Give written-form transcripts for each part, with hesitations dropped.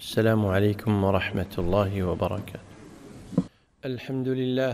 السلام عليكم ورحمة الله وبركاته. الحمد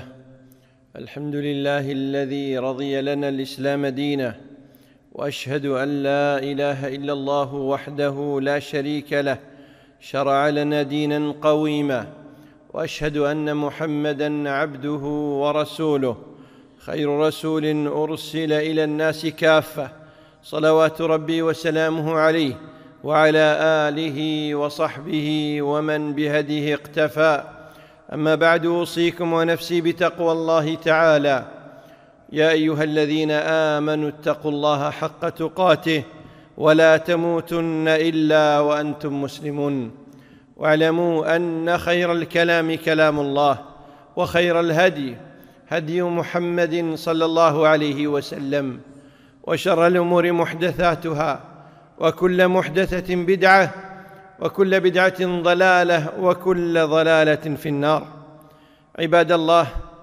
لله الذي رضي لنا الإسلام دينا، وأشهد أن لا إله إلا الله وحده لا شريك له شرع لنا دينا قويما، وأشهد أن محمدًا عبده ورسوله خير رسول أرسل إلى الناس كافة، صلوات ربي وسلامه عليه وعلى آله وصحبه ومن بهديه اقتفى. أما بعد، أوصيكم ونفسي بتقوى الله تعالى. يا أيها الذين آمنوا اتقوا الله حق تقاته ولا تموتن إلا وأنتم مسلمون. واعلموا أن خير الكلام كلام الله، وخير الهدي هدي محمد صلى الله عليه وسلم، وشر الأمور محدثاتها، وكل محدثة بدعة، وكل بدعة ضلالة، وكل ضلالة في النار. عباد الله،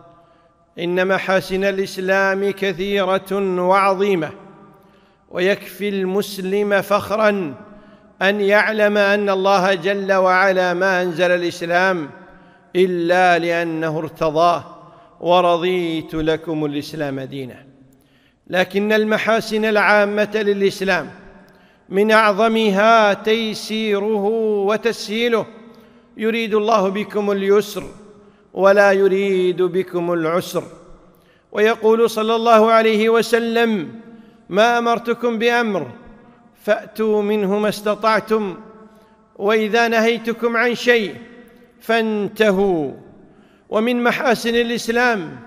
إن محاسن الإسلام كثيرة وعظيمة، ويكفي المسلم فخراً أن يعلم أن الله جل وعلا ما أنزل الإسلام إلا لأنه ارتضاه: ورضيت لكم الإسلام دينا. لكن المحاسن العامة للإسلام من أعظمها تيسيره وتسهيله. يريد الله بكم اليسر ولا يريد بكم العسر. ويقول صلى الله عليه وسلم: ما أمرتكم بأمر فأتوا منه ما استطعتم، وإذا نهيتكم عن شيء فانتهوا. ومن محاسن الإسلام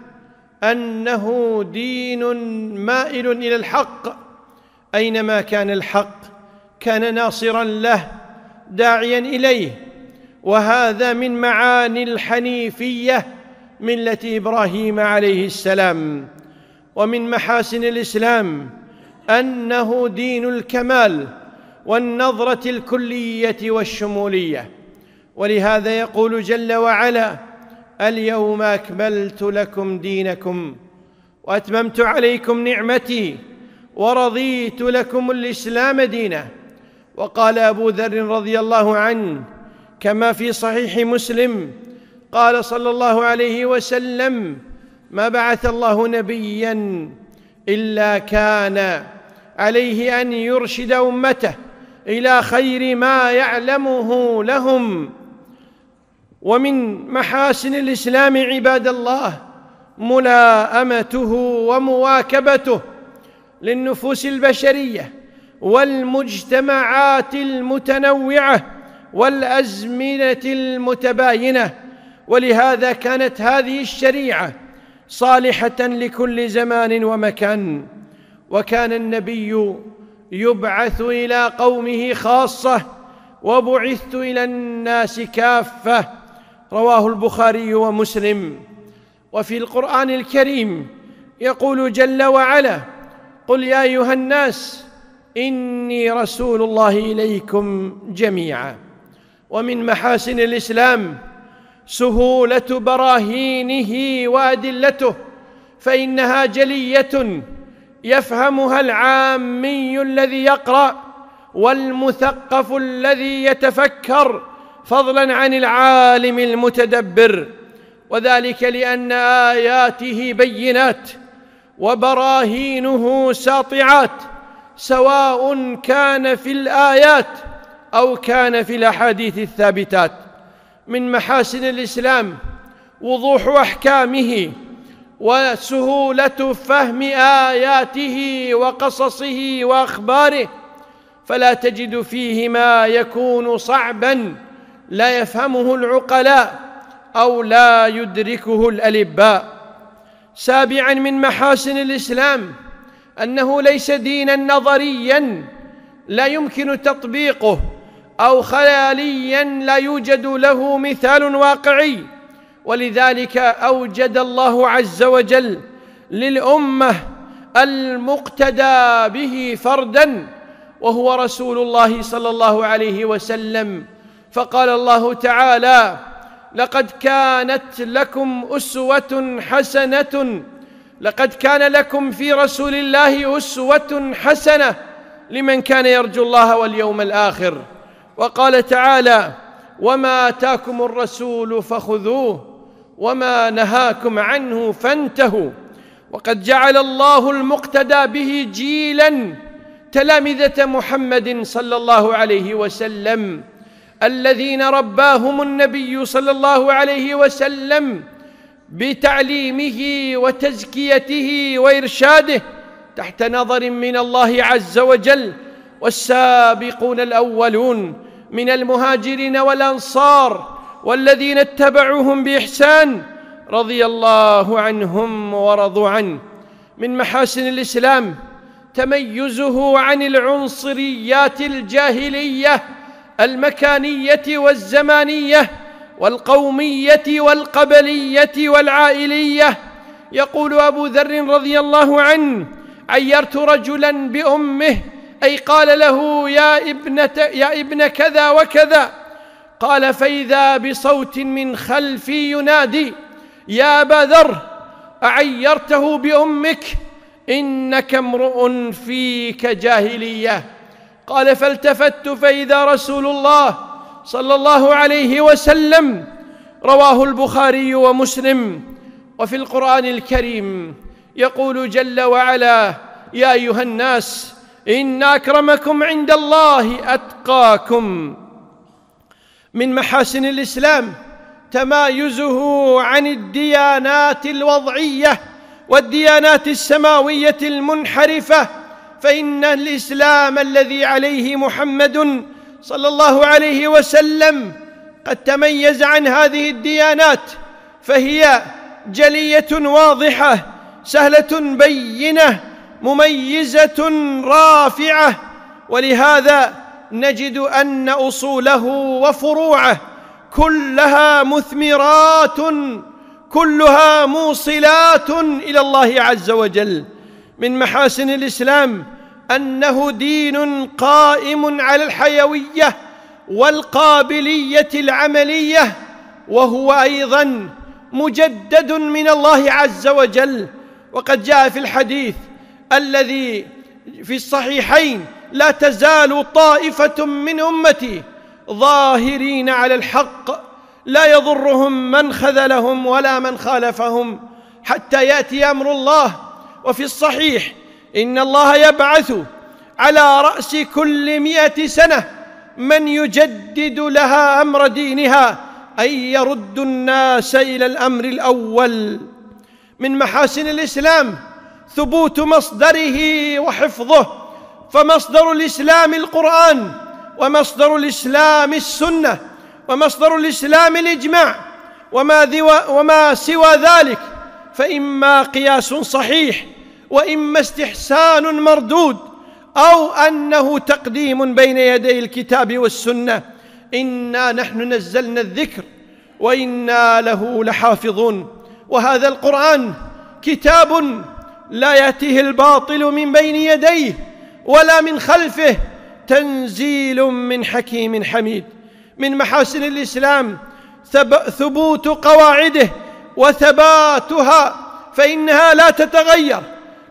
أنه دين مائل إلى الحق، أينما كان الحق كان ناصراً له داعياً إليه. وهذا من معاني الحنيفية ملة إبراهيم عليه السلام. ومن محاسن الإسلام أنه دين الكمال والنظرة الكلية والشمولية. ولهذا يقول جل وعلا: اليوم أكملت لكم دينكم وأتممت عليكم نعمتي ورضيت لكم الإسلام دينا. وقال أبو ذر رضي الله عنه كما في صحيح مسلم: قال صلى الله عليه وسلم: ما بعث الله نبياً إلا كان عليه أن يرشد أمته إلى خير ما يعلمه لهم. ومن محاسن الإسلام عباد الله ملاءمته ومواكبته للنفوس البشرية والمجتمعات المتنوعة والأزمنة المتباينة. ولهذا كانت هذه الشريعة صالحة لكل زمان ومكان. وكان النبي يبعث إلى قومه خاصة، وبعثت إلى الناس كافة. رواه البخاري ومسلم. وفي القرآن الكريم يقول جل وعلا: قل يا أيها الناس إني رسول الله إليكم جميعا. ومن محاسن الإسلام سهولة براهينه وأدلته، فإنها جلية يفهمها العامي الذي يقرأ والمثقف الذي يتفكر، فضلاً عن العالم المتدبر. وذلك لأن آياته بينات وبراهينه ساطعات، سواء كان في الآيات أو كان في الأحاديث الثابتات. من محاسن الإسلام وضوح أحكامه وسهولة فهم آياته وقصصه وأخباره، فلا تجد فيه ما يكون صعباً لا يفهمه العقلاء أو لا يدركه الألباء. سابعاً من محاسن الإسلام أنه ليس ديناً نظرياً لا يمكن تطبيقه، أو خيالياً لا يوجد له مثال واقعي. ولذلك أوجد الله عز وجل للأمة المقتدى به فرداً، وهو رسول الله صلى الله عليه وسلم. فقال الله تعالى: لقد كان لكم في رسول الله أسوة حسنة لمن كان يرجو الله واليوم الآخر. وقال تعالى: وما آتاكم الرسول فخذوه وما نهاكم عنه فانتهوا. وقد جعل الله المقتدى به جيلا تلامذة محمد صلى الله عليه وسلم، الذين رباهم النبي صلى الله عليه وسلم بتعليمه وتزكيته وإرشاده تحت نظر من الله عز وجل. والسابقون الأولون من المهاجرين والأنصار والذين اتبعوهم بإحسان رضي الله عنهم ورضوا عنه. من محاسن الإسلام تميزه عن العنصريات الجاهلية المكانية والزمانية والقومية والقبلية والعائلية. يقول أبو ذر رضي الله عنه: عيرت رجلا بأمه، أي قال له يا ابن كذا وكذا. قال: فإذا بصوت من خلفي ينادي: يا أبا ذر، أعيرته بأمك؟ إنك امرؤ فيك جاهلية. قال: فالتفت فإذا رسول الله صلى الله عليه وسلم. رواه البخاري ومسلم. وفي القرآن الكريم يقول جل وعلا: يا أيها الناس إن أكرمكم عند الله أتقاكم. من محاسن الإسلام تمايزه عن الديانات الوضعية والديانات السماوية المنحرفة، فإن الإسلام الذي عليه محمد صلى الله عليه وسلم قد تميز عن هذه الديانات، فهي جلية واضحة سهلة بينة مميزة رافعة. ولهذا نجد أن أصوله وفروعه كلها مثمرات، كلها موصلات إلى الله عز وجل. من محاسن الإسلام أنه دين قائم على الحيوية والقابلية العملية، وهو أيضا مجدد من الله عز وجل. وقد جاء في الحديث الذي في الصحيحين: لا تزال طائفة من أمتي ظاهرين على الحق لا يضرهم من خذلهم ولا من خالفهم حتى يأتي أمر الله. وفي الصحيح: إن الله يبعث على رأس كل 100 سنة من يجدد لها أمر دينها، أي يرد الناس إلى الأمر الأول. من محاسن الإسلام ثبوت مصدره وحفظه، فمصدر الإسلام القرآن، ومصدر الإسلام السنة، ومصدر الإسلام الإجماع، وما سوى ذلك فإما قياس صحيح وإما استحسان مردود أو أنه تقديم بين يدي الكتاب والسنة. إنا نحن نزلنا الذكر وإنا له لحافظون. وهذا القرآن كتاب لا يأتيه الباطل من بين يديه ولا من خلفه، تنزيل من حكيم حميد. من محاسن الإسلام ثبوت قواعده وثباتها، فإنها لا تتغير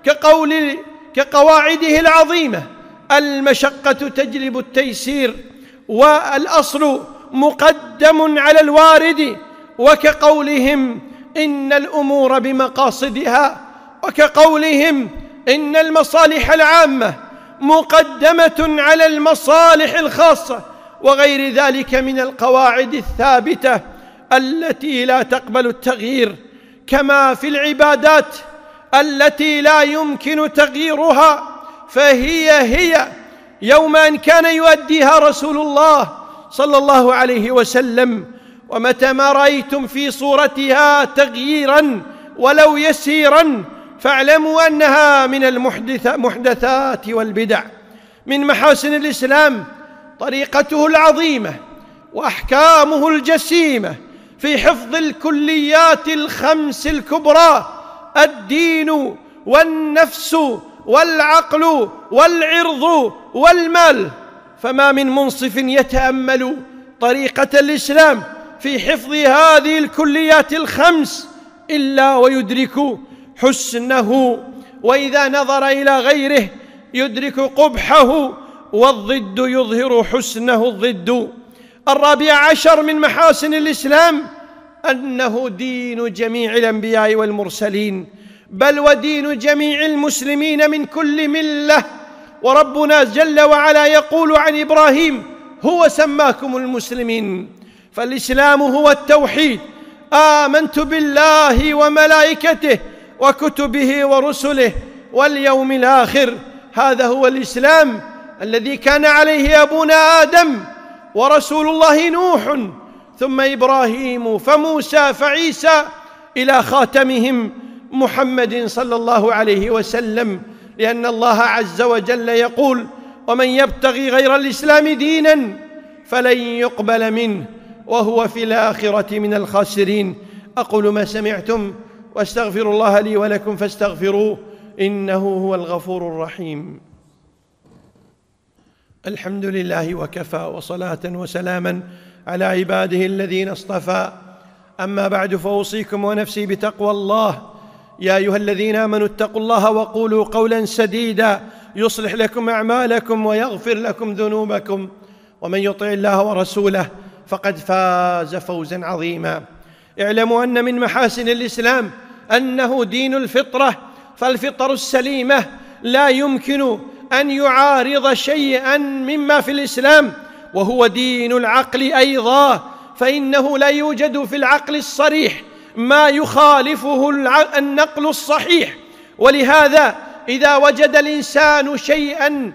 كقواعده العظيمة: المشقة تجلب التيسير، والأصل مقدم على الوارد، وكقولهم: إن الأمور بمقاصدها، وكقولهم: إن المصالح العامة مقدمة على المصالح الخاصة، وغير ذلك من القواعد الثابتة التي لا تقبل التغيير. كما في العبادات التي لا يمكن تغييرها، فهي يوم أن كان يؤديها رسول الله صلى الله عليه وسلم. ومتى ما رأيتم في صورتها تغييرا ولو يسيرا فاعلموا أنها من المحدثات والبدع. من محاسن الإسلام طريقته العظيمة وأحكامه الجسيمة في حفظ الكليات الخمس الكبرى: الدين والنفس والعقل والعرض والمال. فما من منصف يتأمل طريقة الإسلام في حفظ هذه الكليات الخمس إلا ويدرك حسنه، وإذا نظر إلى غيره يدرك قبحه، والضد يظهر حسنه الضد. 14 من محاسن الإسلام أنه دين جميع الأنبياء والمرسلين، بل ودين جميع المسلمين من كل ملة. وربنا جل وعلا يقول عن إبراهيم: هو سماكم المسلمين. فالإسلام هو التوحيد: آمنت بالله وملائكته وكتبه ورسله واليوم الآخر. هذا هو الإسلام الذي كان عليه أبونا آدم ورسول الله نوح، ثم إبراهيم، فموسى، فعيسى، إلى خاتمهم محمد صلى الله عليه وسلم. لأن الله عز وجل يقول: ومن يبتغي غير الإسلام دينا فلن يقبل منه وهو في الآخرة من الخاسرين. أقول ما سمعتم واستغفر الله لي ولكم فاستغفروه إنه هو الغفور الرحيم. الحمد لله وكفى، وصلاة وسلاما على عباده الذين اصطفى. أما بعد، فأوصيكم ونفسي بتقوى الله. يا أيها الذين آمنوا اتقوا الله وقولوا قولا سديدا يصلح لكم أعمالكم ويغفر لكم ذنوبكم، ومن يطع الله ورسوله فقد فاز فوزا عظيما. اعلموا أن من محاسن الإسلام أنه دين الفطرة، فالفطر السليمة لا يمكن أن يعارض شيئا مما في الإسلام، وهو دين العقل أيضا، فإنه لا يوجد في العقل الصريح ما يخالفه النقل الصحيح. ولهذا إذا وجد الإنسان شيئا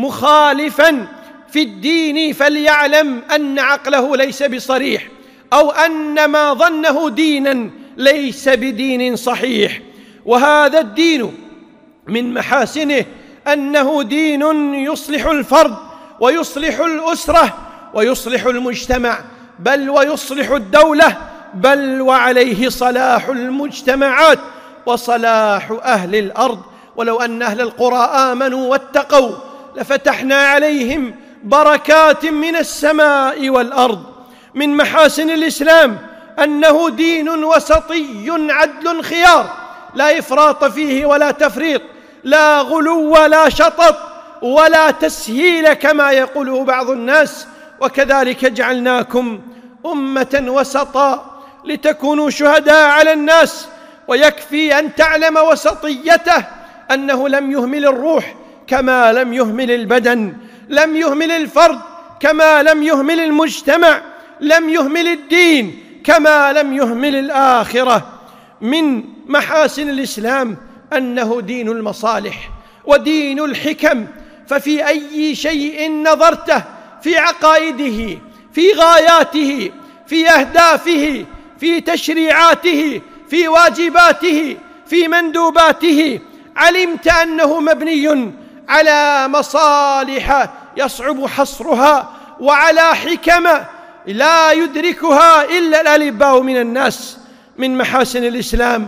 مخالفا في الدين فليعلم أن عقله ليس بصريح، أو أن ما ظنه دينا ليس بدين صحيح. وهذا الدين من محاسنه أنه دين يصلح الفرد ويصلح الأسرة ويصلح المجتمع، بل ويصلح الدولة، بل وعليه صلاح المجتمعات وصلاح أهل الأرض. ولو أن أهل القرى آمنوا واتقوا لفتحنا عليهم بركات من السماء والأرض. من محاسن الإسلام أنه دين وسطي عدل خيار، لا إفراط فيه ولا تفريط، لا غلو ولا شطط ولا تسهيل كما يقوله بعض الناس. وكذلك جعلناكم أمة وسطا لتكونوا شهداء على الناس. ويكفي أن تعلم وسطيته أنه لم يهمل الروح كما لم يهمل البدن، لم يهمل الفرد كما لم يهمل المجتمع، لم يهمل الدين كما لم يهمل الآخرة. من محاسن الإسلام أنه دين المصالح ودين الحكم، ففي أي شيء نظرته، في عقائده، في غاياته، في أهدافه، في تشريعاته، في واجباته، في مندوباته، علمت أنه مبني على مصالح يصعب حصرها، وعلى حكم لا يدركها إلا الألباء من الناس. من محاسن الإسلام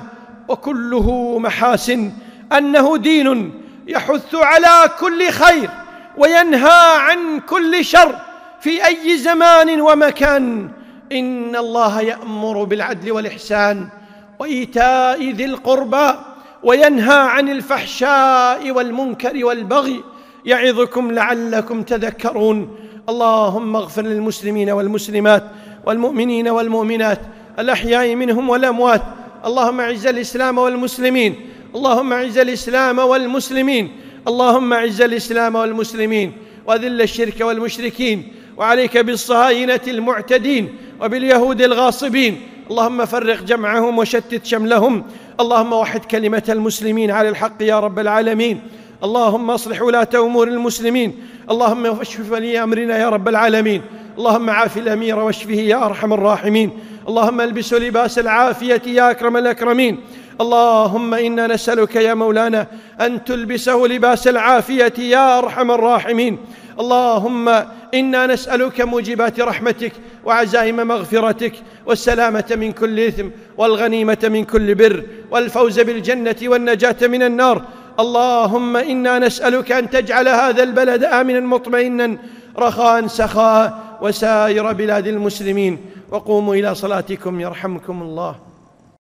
وكله محاسن أنه دين يحث على كل خير وينهى عن كل شر في أي زمان ومكان. إن الله يأمر بالعدل والإحسان وإيتاء ذي القربى وينهى عن الفحشاء والمنكر والبغي، يعظكم لعلكم تذكرون. اللهم اغفر للمسلمين والمسلمات والمؤمنين والمؤمنات الأحياء منهم والأموات. اللهم اعز الإسلام والمسلمين، اللهم اعز الإسلام والمسلمين، اللهم اعز الإسلام والمسلمين وأذل الشرك والمشركين. وعليك بالصهاينة المعتدين وباليهود الغاصبين. اللهم فرق جمعهم وشتت شملهم. اللهم وحد كلمة المسلمين على الحق يا رب العالمين. اللهم اصلح ولاة أمور المسلمين. اللهم اشف ولي أمرنا يا رب العالمين. اللهم عاف الأمير واشفه يا أرحم الراحمين. اللهم البسه لباس العافية يا أكرم الأكرمين. اللهم إنا نسألك يا مولانا أن تلبسه لباس العافية يا أرحم الراحمين. اللهم إنا نسألك موجبات رحمتك وعزائم مغفرتك والسلامة من كل إثم والغنيمة من كل بر والفوز بالجنة والنجاة من النار. اللهم إنا نسألك أن تجعل هذا البلد آمنا مطمئنا رخاء سخاء وسائر بلاد المسلمين. وقوموا إلى صلاتكم يرحمكم الله.